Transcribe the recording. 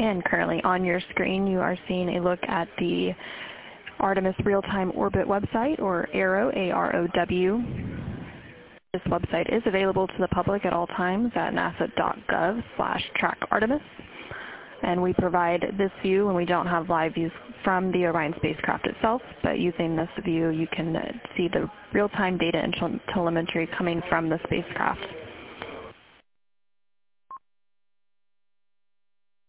And currently on your screen, you are seeing a look at the Artemis Real-Time Orbit website, or AROW, A-R-O-W. This website is available to the public at all times at nasa.gov/trackartemis. And we provide this view when we don't have live views from the Orion spacecraft itself, but using this view you can see the real-time data and telemetry coming from the spacecraft.